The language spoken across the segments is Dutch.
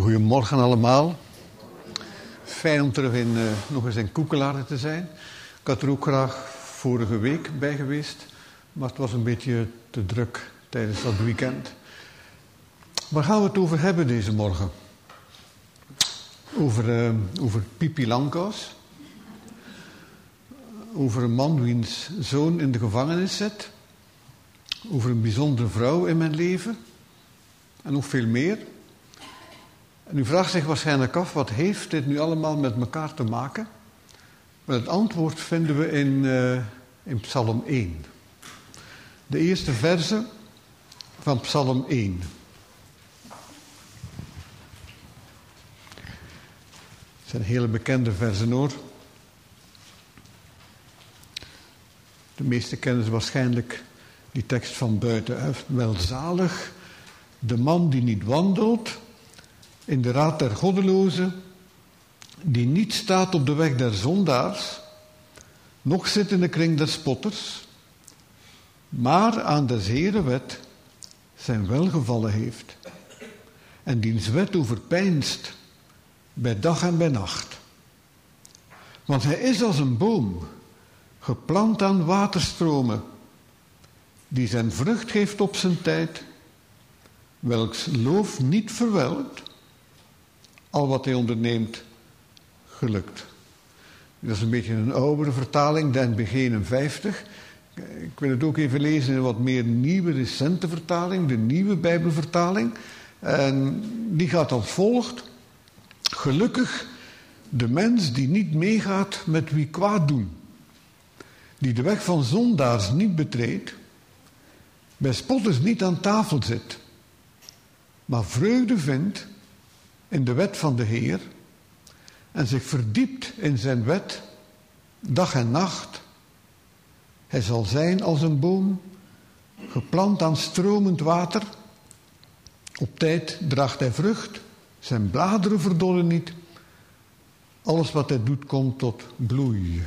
Goedemorgen allemaal. Fijn om terug nog eens in Koekelaar te zijn. Ik had er ook graag vorige week bij geweest, maar het was een beetje te druk tijdens dat weekend. Waar gaan we het over hebben deze morgen? Over Pipi Langkous. Over een man wiens zoon in de gevangenis zit. Over een bijzondere vrouw in mijn leven. En nog veel meer. En u vraagt zich waarschijnlijk af, wat heeft dit nu allemaal met elkaar te maken? Maar het antwoord vinden we in Psalm 1. De eerste verse van Psalm 1. Het zijn hele bekende versen hoor. De meeste kennen ze waarschijnlijk die tekst van buiten. Welzalig de man die niet wandelt in de raad der goddelozen, die niet staat op de weg der zondaars, noch zit in de kring der spotters, maar aan des Heeren wet zijn welgevallen heeft, en diens wet overpeinst bij dag en bij nacht. Want hij is als een boom, geplant aan waterstromen, die zijn vrucht geeft op zijn tijd, welks loof niet verwelkt, al wat hij onderneemt, gelukt. Dat is een beetje een oudere vertaling, de NBG 51. Ik wil het ook even lezen in een wat meer nieuwe, recente vertaling, de nieuwe Bijbelvertaling. En die gaat als volgt. Gelukkig de mens die niet meegaat met wie kwaad doen, die de weg van zondaars niet betreedt, bij spotters niet aan tafel zit, maar vreugde vindt in de wet van de Heer en zich verdiept in zijn wet dag en nacht. Hij zal zijn als een boom, geplant aan stromend water. Op tijd draagt hij vrucht, zijn bladeren verdorren niet. Alles wat hij doet komt tot bloei.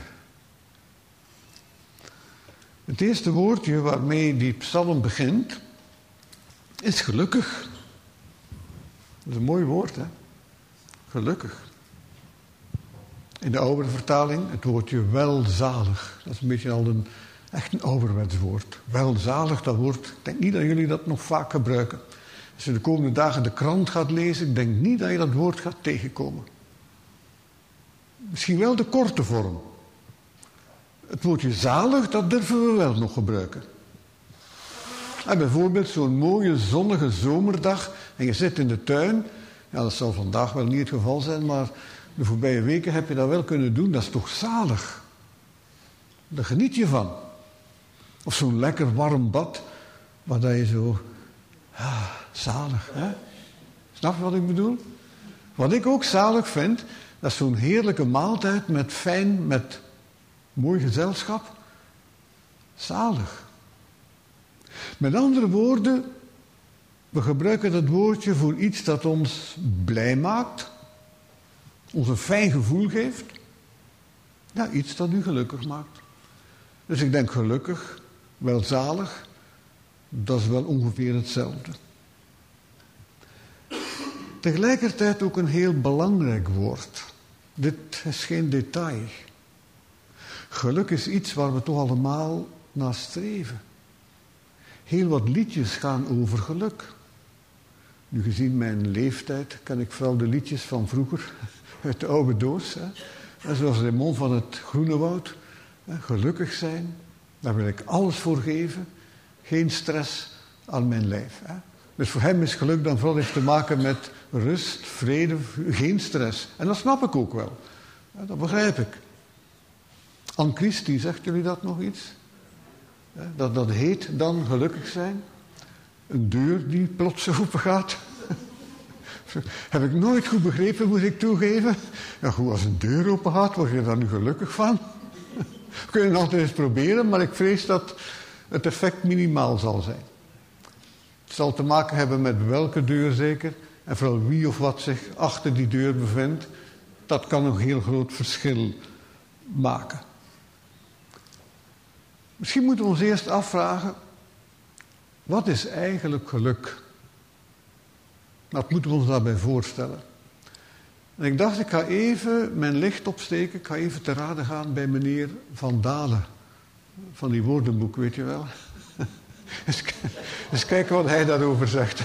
Het eerste woordje waarmee die psalm begint is gelukkig. Dat is een mooi woord, hè? Gelukkig. In de oudere vertaling het woordje welzalig. Dat is een beetje al echt een ouderwets woord. Welzalig, dat woord, ik denk niet dat jullie dat nog vaak gebruiken. Als je de komende dagen de krant gaat lezen, ik denk niet dat je dat woord gaat tegenkomen. Misschien wel de korte vorm. Het woordje zalig, dat durven we wel nog gebruiken. En bijvoorbeeld zo'n mooie zonnige zomerdag en je zit in de tuin. Ja, dat zal vandaag wel niet het geval zijn, maar de voorbije weken heb je dat wel kunnen doen. Dat is toch zalig? Daar geniet je van. Of zo'n lekker warm bad, waar dat je zo... zalig, hè? Snap je wat ik bedoel? Wat ik ook zalig vind, dat is zo'n heerlijke maaltijd met mooi gezelschap. Zalig. Met andere woorden, we gebruiken dat woordje voor iets dat ons blij maakt, ons een fijn gevoel geeft. Ja, iets dat u gelukkig maakt. Dus ik denk gelukkig, welzalig, dat is wel ongeveer hetzelfde. Tegelijkertijd ook een heel belangrijk woord. Dit is geen detail. Geluk is iets waar we toch allemaal naar streven. Heel wat liedjes gaan over geluk. Nu gezien mijn leeftijd ken ik vooral de liedjes van vroeger, uit de oude doos. Hè. Zoals Raymond van het Groenewoud. Gelukkig zijn, daar wil ik alles voor geven. Geen stress aan mijn lijf. Hè. Dus voor hem is geluk dan vooral iets te maken met rust, vrede, geen stress. En dat snap ik ook wel. Dat begrijp ik. Anne Christie, zegt jullie dat nog iets? Dat heet dan gelukkig zijn. Een deur die plots open gaat. Heb ik nooit goed begrepen, moet ik toegeven. Ja goed, als een deur open gaat, word je daar nu gelukkig van? We kunnen het altijd eens proberen, maar ik vrees dat het effect minimaal zal zijn. Het zal te maken hebben met welke deur zeker. En vooral wie of wat zich achter die deur bevindt. Dat kan een heel groot verschil maken. Misschien moeten we ons eerst afvragen, wat is eigenlijk geluk? Wat moeten we ons daarbij voorstellen? En ik dacht, ik ga even mijn licht opsteken. Ik ga even te raden gaan bij meneer Van Dalen. Van die woordenboek, weet je wel. eens kijken wat hij daarover zegt.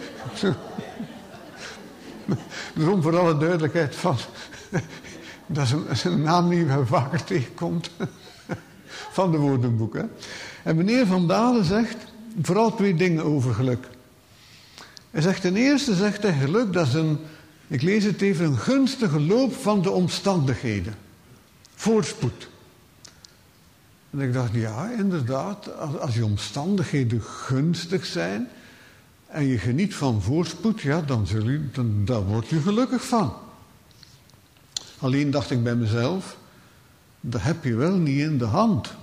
Daarom voor alle duidelijkheid van... dat is een naam die je vaker tegenkomt. Van de woordenboek. Hè. En meneer Van Dalen zegt vooral 2 dingen over geluk. Hij zegt ten eerste, zegt hij, geluk dat is ik lees het even, een gunstige loop van de omstandigheden. Voorspoed. En ik dacht, ja, inderdaad, als je omstandigheden gunstig zijn en je geniet van voorspoed, ja, dan word je gelukkig van. Alleen dacht ik bij mezelf, dat heb je wel niet in de hand.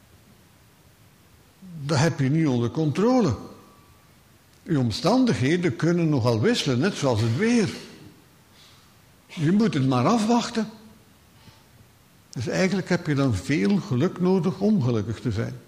Dat heb je niet onder controle. Je omstandigheden kunnen nogal wisselen, net zoals het weer. Je moet het maar afwachten. Dus eigenlijk heb je dan veel geluk nodig om gelukkig te zijn.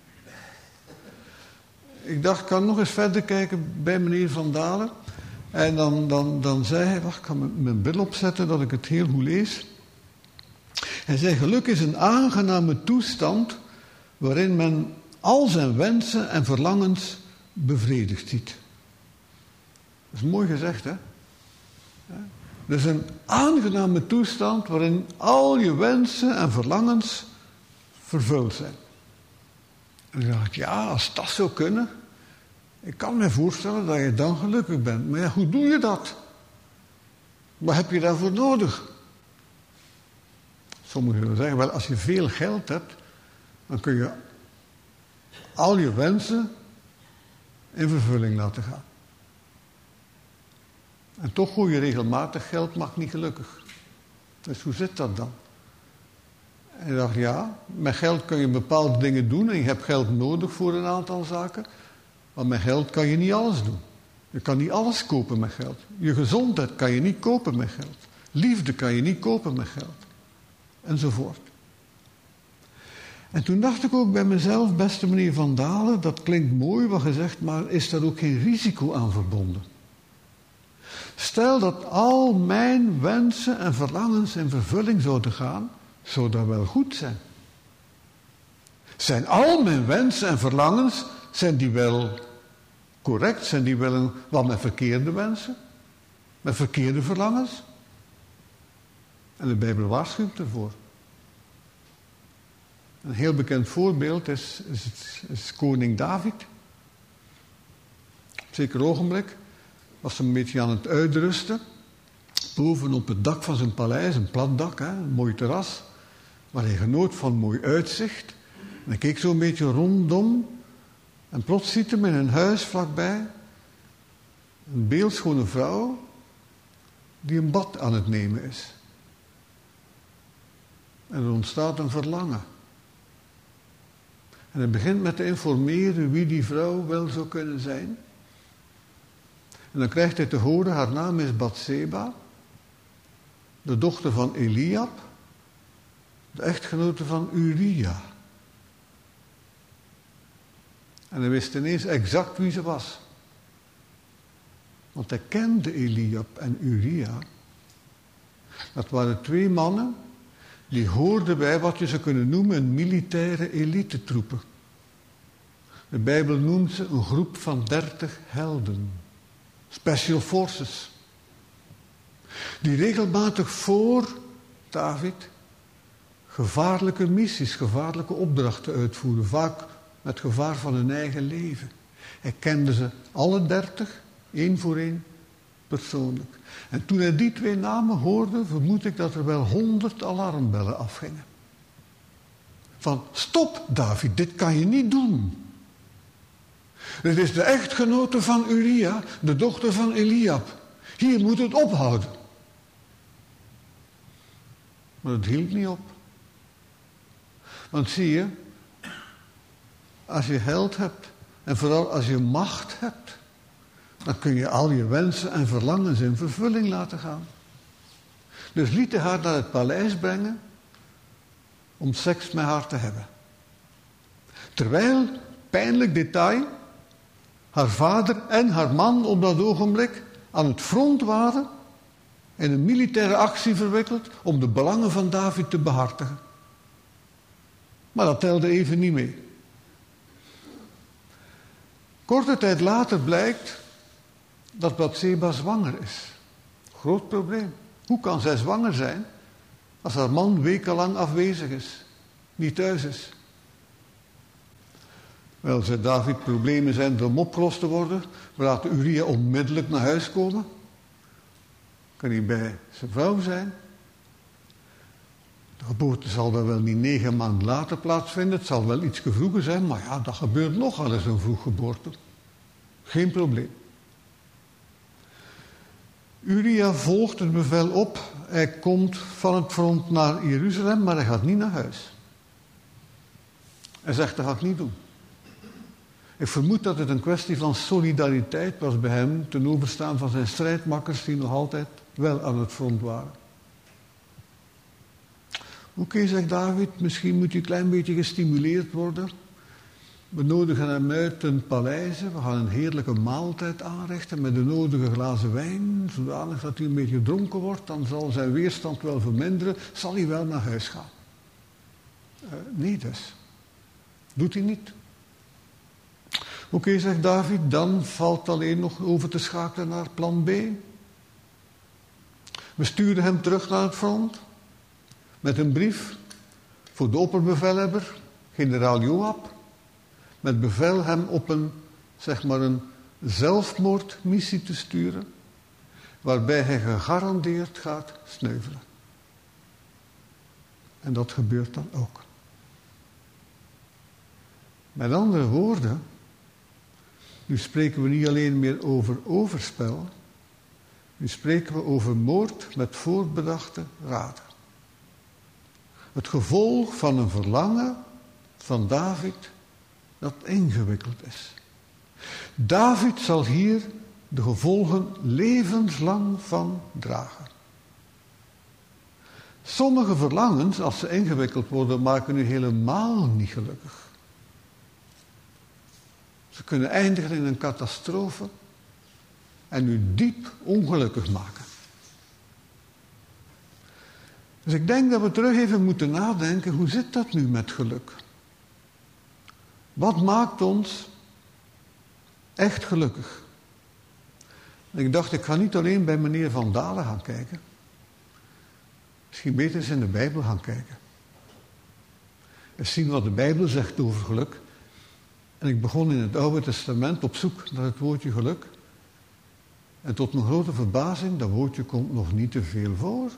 Ik dacht, ik kan nog eens verder kijken bij meneer Van Dalen. En dan zei hij, wacht, ik ga mijn bril opzetten dat ik het heel goed lees. Hij zei, geluk is een aangename toestand waarin men al zijn wensen en verlangens bevredigd ziet. Dat is mooi gezegd, hè? Dus een aangename toestand waarin al je wensen en verlangens vervuld zijn. En ik dacht, ja, als dat zou kunnen, ik kan me voorstellen dat je dan gelukkig bent. Maar ja, hoe doe je dat? Wat heb je daarvoor nodig? Sommigen zullen zeggen, wel, als je veel geld hebt, dan kun je al je wensen in vervulling laten gaan. En toch gooi je regelmatig geld, maakt niet gelukkig. Dus hoe zit dat dan? En ik dacht, ja, met geld kun je bepaalde dingen doen en je hebt geld nodig voor een aantal zaken. Maar met geld kan je niet alles doen. Je kan niet alles kopen met geld. Je gezondheid kan je niet kopen met geld. Liefde kan je niet kopen met geld. Enzovoort. En toen dacht ik ook bij mezelf, beste meneer Van Dalen, dat klinkt mooi wat je zegt, maar is daar ook geen risico aan verbonden? Stel dat al mijn wensen en verlangens in vervulling zouden gaan, zou dat wel goed zijn. Zijn al mijn wensen en verlangens, zijn die wel correct? Zijn die wel wat met verkeerde wensen? Met verkeerde verlangens? En de Bijbel waarschuwt ervoor. Een heel bekend voorbeeld is koning David. Op een zeker ogenblik was hij een beetje aan het uitrusten. Boven op het dak van zijn paleis, een plat dak, hè, een mooi terras. Waar hij genoot van mooi uitzicht. En hij keek zo een beetje rondom. En plots ziet hij in een huis vlakbij een beeldschone vrouw die een bad aan het nemen is. En er ontstaat een verlangen. En hij begint met te informeren wie die vrouw wel zou kunnen zijn. En dan krijgt hij te horen, haar naam is Batseba, de dochter van Eliab, de echtgenote van Uria. En hij wist ineens exact wie ze was. Want hij kende Eliab en Uria. Dat waren 2 mannen die hoorden bij wat je zou kunnen noemen een militaire elitetroepen. De Bijbel noemt ze een groep van 30 helden. Special Forces. Die regelmatig voor David gevaarlijke missies, gevaarlijke opdrachten uitvoeren. Vaak met gevaar van hun eigen leven. Hij kende ze alle 30, 1 voor 1, persoonlijk. En toen hij die 2 namen hoorde, vermoed ik dat er wel 100 alarmbellen afgingen. Van, stop David, dit kan je niet doen. Het is de echtgenote van Uria, de dochter van Eliab. Hier moet het ophouden. Maar het hield niet op. Want zie je, als je geld hebt en vooral als je macht hebt, dan kun je al je wensen en verlangens in vervulling laten gaan. Dus liet hij haar naar het paleis brengen om seks met haar te hebben. Terwijl, pijnlijk detail, haar vader en haar man op dat ogenblik aan het front waren, in een militaire actie verwikkeld om de belangen van David te behartigen. Maar dat telde even niet mee. Korte tijd later blijkt dat Batseba zwanger is. Groot probleem. Hoe kan zij zwanger zijn als haar man wekenlang afwezig is, niet thuis is? Wel, zei David, problemen zijn er om opgelost te worden. We laten Uria onmiddellijk naar huis komen. Kan hij bij zijn vrouw zijn? De geboorte zal dan wel niet 9 maanden later plaatsvinden. Het zal wel iets vroeger zijn, maar ja, dat gebeurt nogal eens een vroeggeboorte. Geen probleem. Uria volgt het bevel op. Hij komt van het front naar Jeruzalem, maar hij gaat niet naar huis. Hij zegt, dat ga ik niet doen. Ik vermoed dat het een kwestie van solidariteit was bij hem ten overstaan van zijn strijdmakkers die nog altijd wel aan het front waren. Oké, zegt David, misschien moet hij een klein beetje gestimuleerd worden. We nodigen hem uit ten paleize. We gaan een heerlijke maaltijd aanrichten met de nodige glazen wijn. Zodanig dat hij een beetje dronken wordt, dan zal zijn weerstand wel verminderen. Zal hij wel naar huis gaan? Nee dus. Doet hij niet. Oké, zegt David, dan valt alleen nog over te schakelen naar plan B. We sturen hem terug naar het front met een brief voor de opperbevelhebber, generaal Joab, met bevel hem op een zelfmoordmissie te sturen, waarbij hij gegarandeerd gaat sneuvelen. En dat gebeurt dan ook. Met andere woorden, nu spreken we niet alleen meer over overspel, nu spreken we over moord met voorbedachte raden. Het gevolg van een verlangen van David dat ingewikkeld is. David zal hier de gevolgen levenslang van dragen. Sommige verlangens, als ze ingewikkeld worden, maken u helemaal niet gelukkig. Ze kunnen eindigen in een catastrofe en u diep ongelukkig maken. Dus ik denk dat we terug even moeten nadenken, hoe zit dat nu met geluk? Wat maakt ons echt gelukkig? En ik dacht, ik ga niet alleen bij meneer Van Dalen gaan kijken. Misschien beter eens in de Bijbel gaan kijken. Eens zien wat de Bijbel zegt over geluk. En ik begon in het Oude Testament op zoek naar het woordje geluk. En tot mijn grote verbazing, dat woordje komt nog niet te veel voor.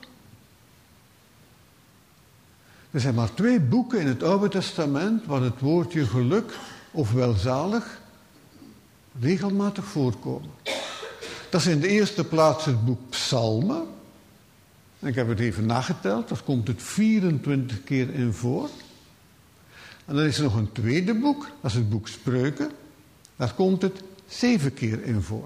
Er zijn maar 2 boeken in het Oude Testament waar het woordje geluk of welzalig regelmatig voorkomen. Dat is in de eerste plaats het boek Psalmen. Ik heb het even nageteld, daar komt het 24 keer in voor. En dan is er nog een tweede boek, dat is het boek Spreuken. Daar komt het 7 keer in voor.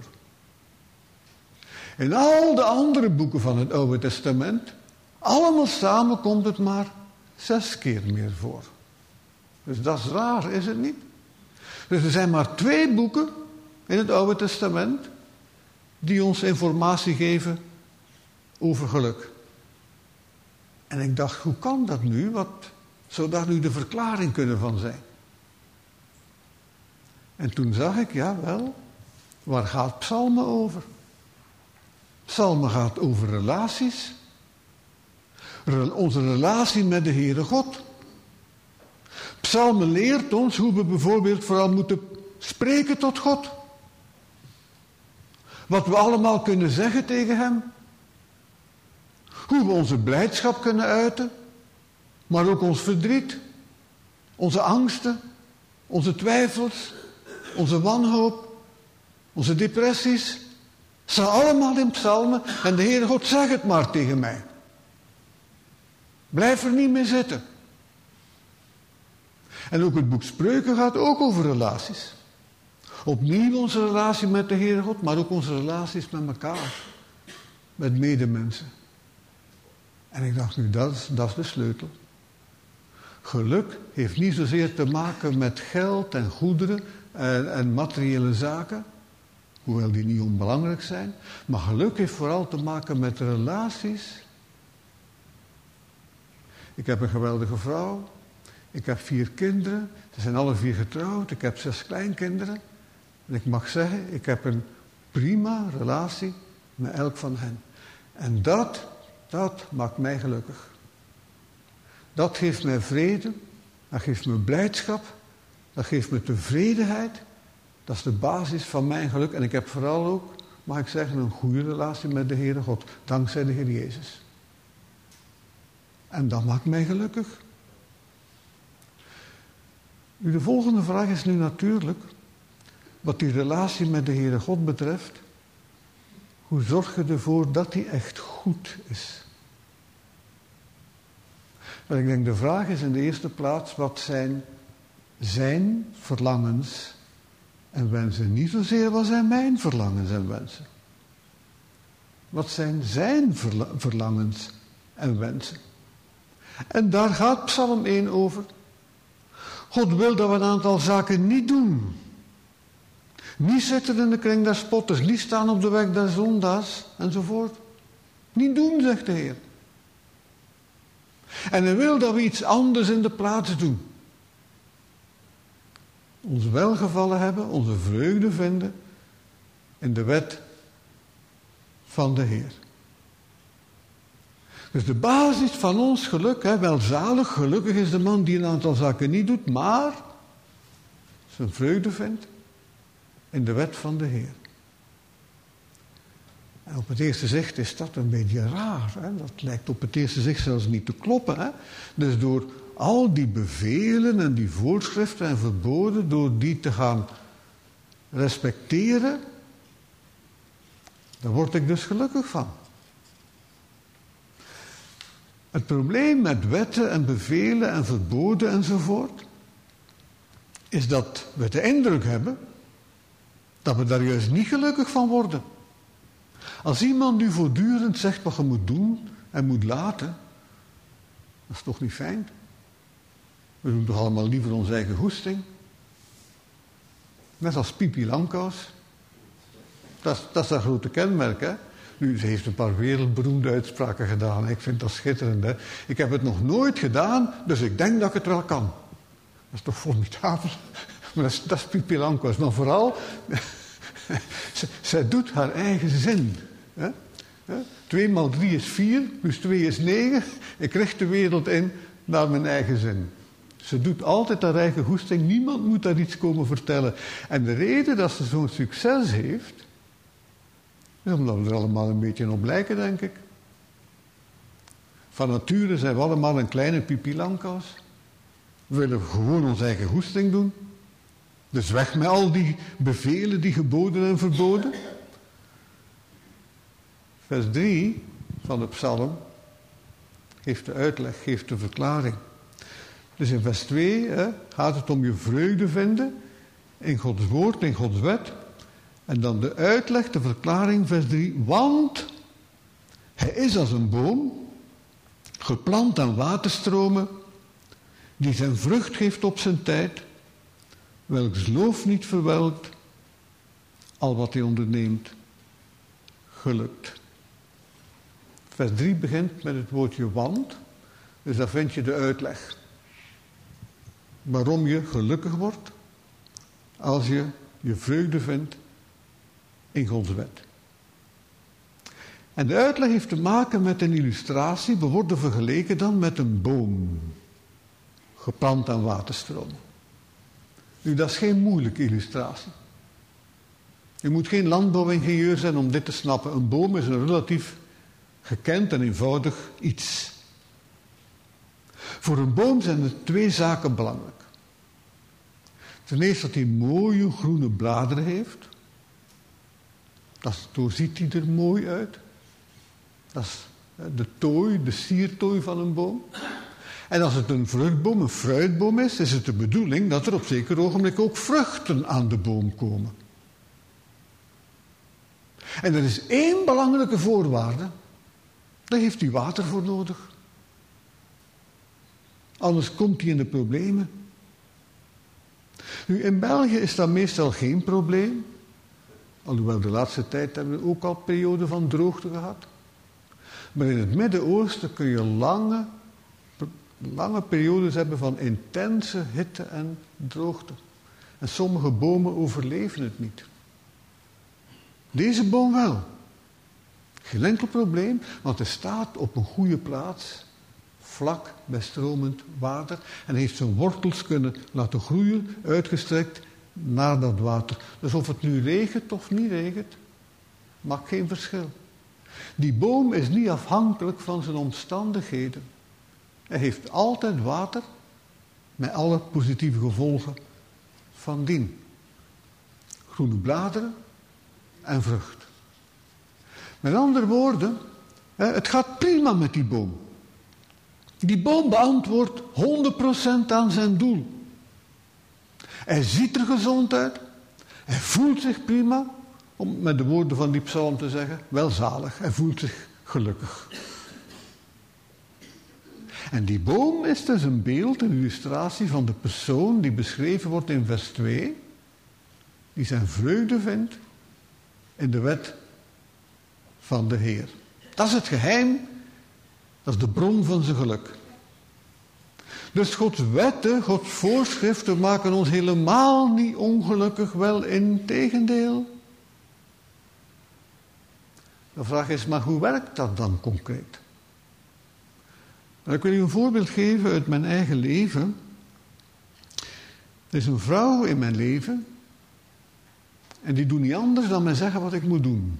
In al de andere boeken van het Oude Testament, allemaal samen komt het maar 6 keer meer voor. Dus dat is raar, is het niet? Dus er zijn maar 2 boeken in het Oude Testament die ons informatie geven over geluk. En ik dacht, hoe kan dat nu? Wat zou daar nu de verklaring kunnen van zijn? En toen zag ik, ja wel, waar gaat Psalmen over? Psalmen gaat over relaties. Onze relatie met de Heere God. Psalmen leert ons hoe we bijvoorbeeld vooral moeten spreken tot God. Wat we allemaal kunnen zeggen tegen Hem. Hoe we onze blijdschap kunnen uiten. Maar ook ons verdriet. Onze angsten. Onze twijfels. Onze wanhoop. Onze depressies. Staan allemaal in psalmen. En de Heere God, zeg het maar tegen mij. Blijf er niet mee zitten. En ook het boek Spreuken gaat ook over relaties. Opnieuw onze relatie met de Heere God, maar ook onze relaties met elkaar. Met medemensen. En ik dacht nu, dat is de sleutel. Geluk heeft niet zozeer te maken met geld en goederen en materiële zaken. hoewel die niet onbelangrijk zijn. Maar geluk heeft vooral te maken met relaties. Ik heb een geweldige vrouw. Ik heb 4 kinderen. Ze zijn alle 4 getrouwd. Ik heb 6 kleinkinderen. En ik mag zeggen, ik heb een prima relatie met elk van hen. En dat maakt mij gelukkig. Dat geeft mij vrede. Dat geeft me blijdschap. Dat geeft me tevredenheid. Dat is de basis van mijn geluk. En ik heb vooral ook, mag ik zeggen, een goede relatie met de Heere God. Dankzij de Heer Jezus. En dat maakt mij gelukkig. Nu, de volgende vraag is nu natuurlijk, wat die relatie met de Heere God betreft, hoe zorg je ervoor dat die echt goed is? Maar ik denk de vraag is in de eerste plaats, wat zijn zijn verlangens en wensen? Niet zozeer wat zijn mijn verlangens en wensen. Wat zijn zijn verlangens en wensen? En daar gaat Psalm 1 over. God wil dat we een aantal zaken niet doen. Niet zitten in de kring der spotters, niet staan op de weg der zondaars, enzovoort. Niet doen, zegt de Heer. En hij wil dat we iets anders in de plaats doen. Ons welgevallen hebben, onze vreugde vinden in de wet van de Heer. Dus de basis van ons geluk, welzalig, gelukkig is de man die een aantal zaken niet doet, maar zijn vreugde vindt in de wet van de Heer. En op het eerste zicht is dat een beetje raar. Dat lijkt op het eerste zicht zelfs niet te kloppen. Dus door al die bevelen en die voorschriften en verboden, door die te gaan respecteren, daar word ik dus gelukkig van. Het probleem met wetten en bevelen en verboden enzovoort, is dat we de indruk hebben dat we daar juist niet gelukkig van worden. Als iemand nu voortdurend zegt wat je moet doen en moet laten, dat is toch niet fijn? We doen toch allemaal liever onze eigen goesting? Net als Pipi Langkous. Dat is dat grote kenmerk, hè? Nu, ze heeft een paar wereldberoemde uitspraken gedaan. Ik vind dat schitterend, hè? Ik heb het nog nooit gedaan, dus ik denk dat ik het wel kan. Dat is toch formidabel? Maar dat is Pipi Langkous. Maar vooral, zij doet haar eigen zin. Hè? 2 x 3 is 4, plus 2 is 9. Ik richt de wereld in naar mijn eigen zin. Ze doet altijd haar eigen goesting. Niemand moet daar iets komen vertellen. En de reden dat ze zo'n succes heeft, is omdat we er allemaal een beetje op lijken, denk ik. Van nature zijn we allemaal een kleine Pipi Langkous. We willen gewoon onze eigen goesting doen. Dus weg met al die bevelen, die geboden en verboden. Vers 3 van de psalm geeft de uitleg, geeft de verklaring. Dus in vers 2 gaat het om je vreugde vinden in Gods woord, in Gods wet. En dan de uitleg, de verklaring, vers 3. Want hij is als een boom, geplant aan waterstromen, die zijn vrucht geeft op zijn tijd, welks loof niet verwelkt, al wat hij onderneemt, gelukt. Vers 3 begint met het woordje want, dus daar vind je de uitleg. Waarom je gelukkig wordt als je je vreugde vindt in Gods wet. En de uitleg heeft te maken met een illustratie. We worden vergeleken dan met een boom, geplant aan waterstromen. Nu, dat is geen moeilijke illustratie. Je moet geen landbouwingenieur zijn om dit te snappen. Een boom is een relatief gekend en eenvoudig iets. Voor een boom zijn er 2 zaken belangrijk. Ten eerste dat hij mooie groene bladeren heeft. Zo ziet hij er mooi uit. Dat is de tooi, de siertooi van een boom. En als het een vruchtboom, een fruitboom is het de bedoeling dat er op zeker ogenblik ook vruchten aan de boom komen. En er is 1 belangrijke voorwaarde. Daar heeft hij water voor nodig. Anders komt hij in de problemen. Nu, in België is dat meestal geen probleem. Alhoewel de laatste tijd hebben we ook al perioden van droogte gehad. Maar in het Midden-Oosten kun je lange periodes hebben van intense hitte en droogte. En sommige bomen overleven het niet. Deze boom wel. Geen enkel probleem, want hij staat op een goede plaats, vlak bij stromend water, en heeft zijn wortels kunnen laten groeien, uitgestrekt naar dat water. Dus of het nu regent of niet regent, maakt geen verschil. Die boom is niet afhankelijk van zijn omstandigheden. Hij heeft altijd water, met alle positieve gevolgen van dien. Groene bladeren en vrucht. Met andere woorden, het gaat prima met die boom. Die boom beantwoordt 100% aan zijn doel. Hij ziet er gezond uit. Hij voelt zich prima. Om met de woorden van die psalm te zeggen, welzalig. Hij voelt zich gelukkig. En die boom is dus een beeld, een illustratie van de persoon die beschreven wordt in vers 2. Die zijn vreugde vindt in de wet van de Heer. Dat is het geheim. Dat is de bron van zijn geluk. Dus Gods wetten, Gods voorschriften maken ons helemaal niet ongelukkig, wel integendeel. De vraag is, maar hoe werkt dat dan concreet? Nou, ik wil u een voorbeeld geven uit mijn eigen leven. Er is een vrouw in mijn leven en die doet niet anders dan mij zeggen wat ik moet doen.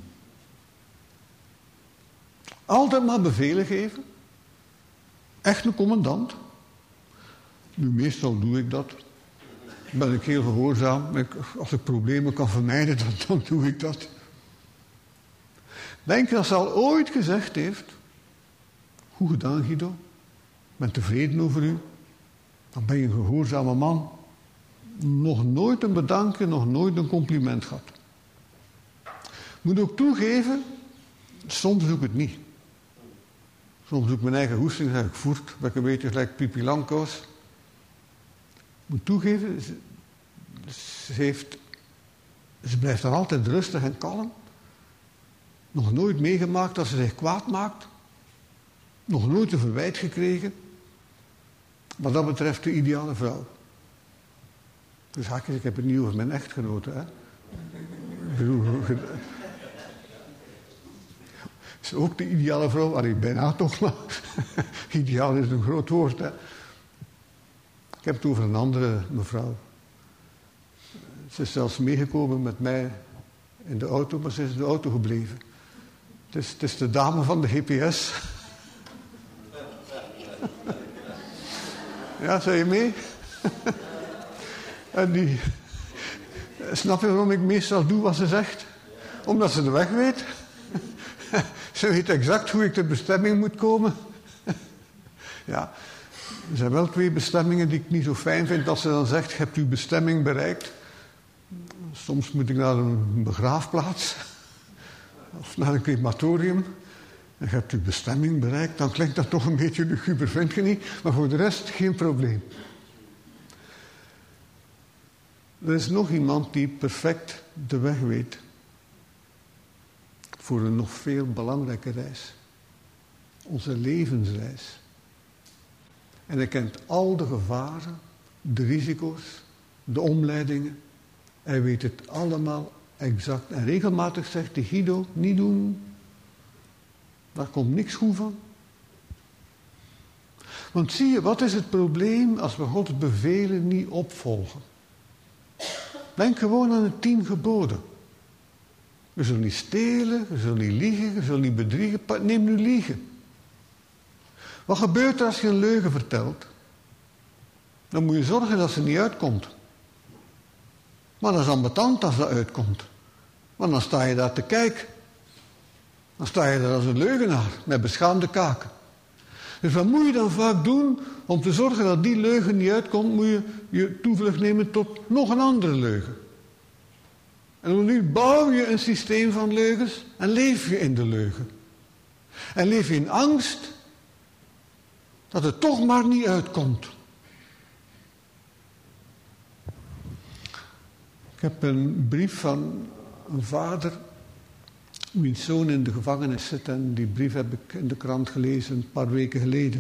Altijd maar bevelen geven. Echt een commandant. Nu, meestal doe ik dat. Ben ik heel gehoorzaam. Als ik problemen kan vermijden, dan doe ik dat. Denk dat ze al ooit gezegd heeft. Goed gedaan, Guido. Ik ben tevreden over u. Dan ben je een gehoorzame man. Nog nooit een bedankje, nog nooit een compliment gehad. Moet ook toegeven, soms doe ik het niet. Soms doe ik mijn eigen hoesting, zeg ik voert, ben ik een beetje gelijk Pipi Langkous. Ik moet toegeven, ze blijft dan altijd rustig en kalm. Nog nooit meegemaakt dat ze zich kwaad maakt. Nog nooit een verwijt gekregen. Wat dat betreft de ideale vrouw. Dus ik heb het niet over mijn echtgenote. Hè? Ik bedoel, is ook de ideale vrouw? Allee, bijna toch, maar ideaal is een groot woord. Hè? Ik heb het over een andere mevrouw. Ze is zelfs meegekomen met mij in de auto, maar ze is in de auto gebleven. Het is de dame van de GPS. Ja, zei je mee? En die... Snap je waarom ik meestal doe wat ze zegt? Omdat ze de weg weet. Ze weet exact hoe ik de bestemming moet komen. Ja, er zijn wel 2 bestemmingen die ik niet zo fijn vind. Als ze dan zegt, je hebt uw bestemming bereikt. Soms moet ik naar een begraafplaats. Of naar een crematorium. En je hebt uw bestemming bereikt. Dan klinkt dat toch een beetje luguber, vind je niet? Maar voor de rest geen probleem. Er is nog iemand die perfect de weg weet. Voor een nog veel belangrijke reis. Onze levensreis. En hij kent al de gevaren, de risico's, de omleidingen. Hij weet het allemaal exact. En regelmatig zegt de Guido, niet doen. Daar komt niks goed van. Want zie je, wat is het probleem als we Gods bevelen niet opvolgen? Denk gewoon aan de 10 geboden. Je zult niet stelen, je zult niet liegen, je zult niet bedriegen. Neem nu liegen. Wat gebeurt er als je een leugen vertelt? Dan moet je zorgen dat ze niet uitkomt. Maar dat is ambetant als dat uitkomt. Want dan sta je daar te kijken. Dan sta je daar als een leugenaar, met beschaamde kaken. Dus wat moet je dan vaak doen? Om te zorgen dat die leugen niet uitkomt, moet je je toevlucht nemen tot nog een andere leugen. En nu bouw je een systeem van leugens en leef je in de leugen. En leef je in angst dat het toch maar niet uitkomt. Ik heb een brief van een vader wiens zoon in de gevangenis zit, en die brief heb ik in de krant gelezen een paar weken geleden.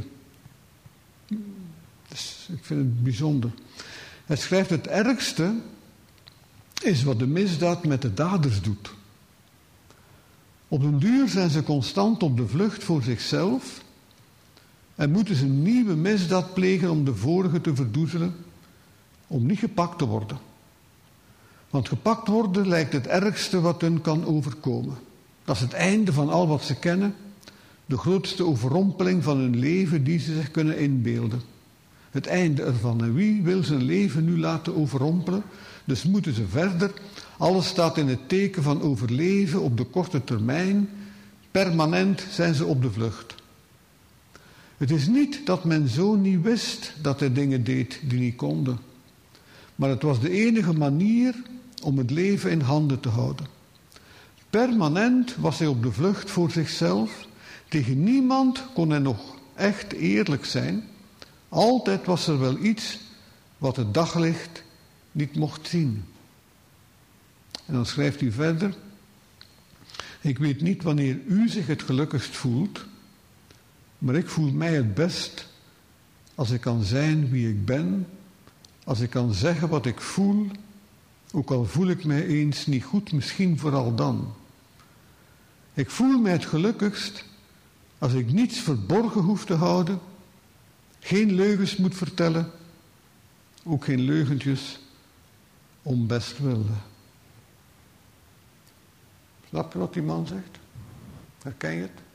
Dus ik vind het bijzonder. Hij schrijft: het ergste is wat de misdaad met de daders doet. Op den duur zijn ze constant op de vlucht voor zichzelf en moeten ze een nieuwe misdaad plegen om de vorige te verdoezelen, om niet gepakt te worden. Want gepakt worden lijkt het ergste wat hun kan overkomen. Dat is het einde van al wat ze kennen, de grootste overrompeling van hun leven die ze zich kunnen inbeelden. Het einde ervan. En wie wil zijn leven nu laten overrompelen? Dus moeten ze verder. Alles staat in het teken van overleven op de korte termijn. Permanent zijn ze op de vlucht. Het is niet dat men zo niet wist dat hij dingen deed die niet konden. Maar het was de enige manier om het leven in handen te houden. Permanent was hij op de vlucht voor zichzelf. Tegen niemand kon hij nog echt eerlijk zijn. Altijd was er wel iets wat het daglicht niet mocht zien. En dan schrijft hij verder: ik weet niet wanneer u zich het gelukkigst voelt, maar ik voel mij het best als ik kan zijn wie ik ben, als ik kan zeggen wat ik voel, ook al voel ik mij eens niet goed, misschien vooral dan. Ik voel mij het gelukkigst als ik niets verborgen hoef te houden, geen leugens moet vertellen, ook geen leugentjes om bestwil. Snap je wat die man zegt? Herken je het?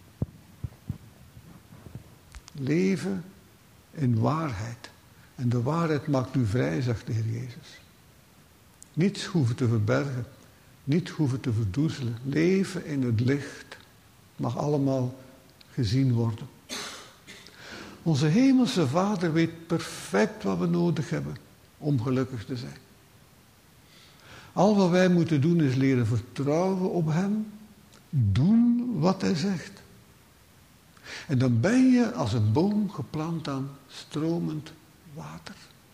Leven in waarheid. En de waarheid maakt u vrij, zegt de Heer Jezus. Niets hoeven te verbergen, niet hoeven te verdoezelen. Leven in het licht mag allemaal gezien worden. Onze hemelse Vader weet perfect wat we nodig hebben om gelukkig te zijn. Al wat wij moeten doen is leren vertrouwen op Hem, doen wat Hij zegt. En dan ben je als een boom geplant aan stromend water,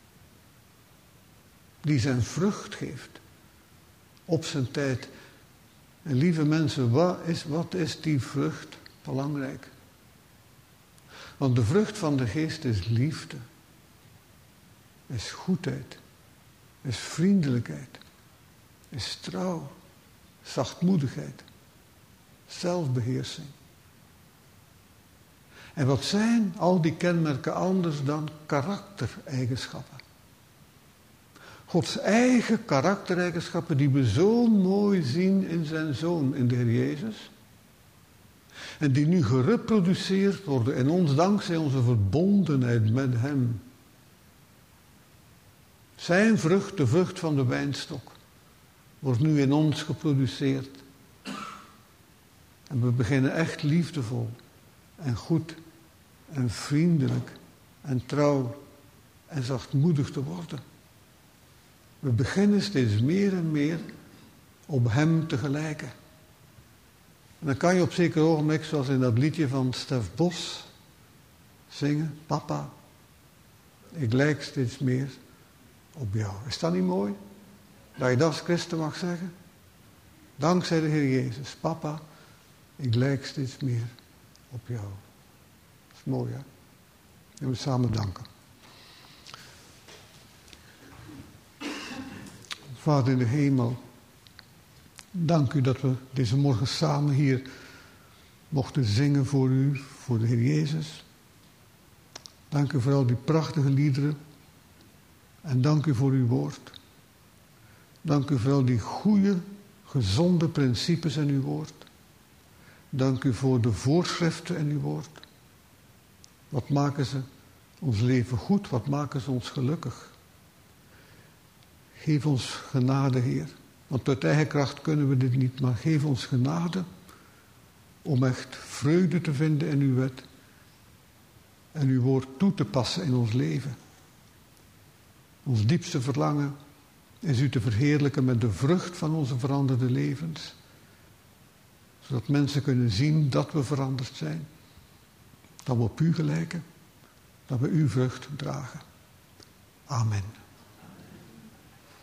die zijn vrucht geeft op zijn tijd. En lieve mensen, wat is die vrucht belangrijk? Want de vrucht van de geest is liefde, is goedheid, is vriendelijkheid, is trouw, zachtmoedigheid, zelfbeheersing. En wat zijn al die kenmerken anders dan karaktereigenschappen? Gods eigen karaktereigenschappen die we zo mooi zien in zijn Zoon, in de Heer Jezus. En die nu gereproduceerd worden in ons dankzij onze verbondenheid met Hem. Zijn vrucht, de vrucht van de wijnstok, wordt nu in ons geproduceerd. En we beginnen echt liefdevol en goed en vriendelijk en trouw en zachtmoedig te worden. We beginnen steeds meer en meer op Hem te gelijken. En dan kan je op zeker ogenblik, zoals in dat liedje van Stef Bos, zingen: Papa, ik lijk steeds meer op jou. Is dat niet mooi? Dat je dat als christen mag zeggen? Dankzij de Heer Jezus. Papa, ik lijk steeds meer op jou. Dat is mooi, hè? En we samen danken. Vader in de hemel, dank u dat we deze morgen samen hier mochten zingen voor u, voor de Heer Jezus. Dank u voor al die prachtige liederen. En dank u voor uw woord. Dank u voor al die goede, gezonde principes in uw woord. Dank u voor de voorschriften in uw woord. Wat maken ze ons leven goed? Wat maken ze ons gelukkig? Geef ons genade, Heer. Want uit eigen kracht kunnen we dit niet, maar geef ons genade om echt vreugde te vinden in uw wet en uw woord toe te passen in ons leven. Ons diepste verlangen is u te verheerlijken met de vrucht van onze veranderde levens, zodat mensen kunnen zien dat we veranderd zijn, dat we op u gelijken, dat we uw vrucht dragen. Amen.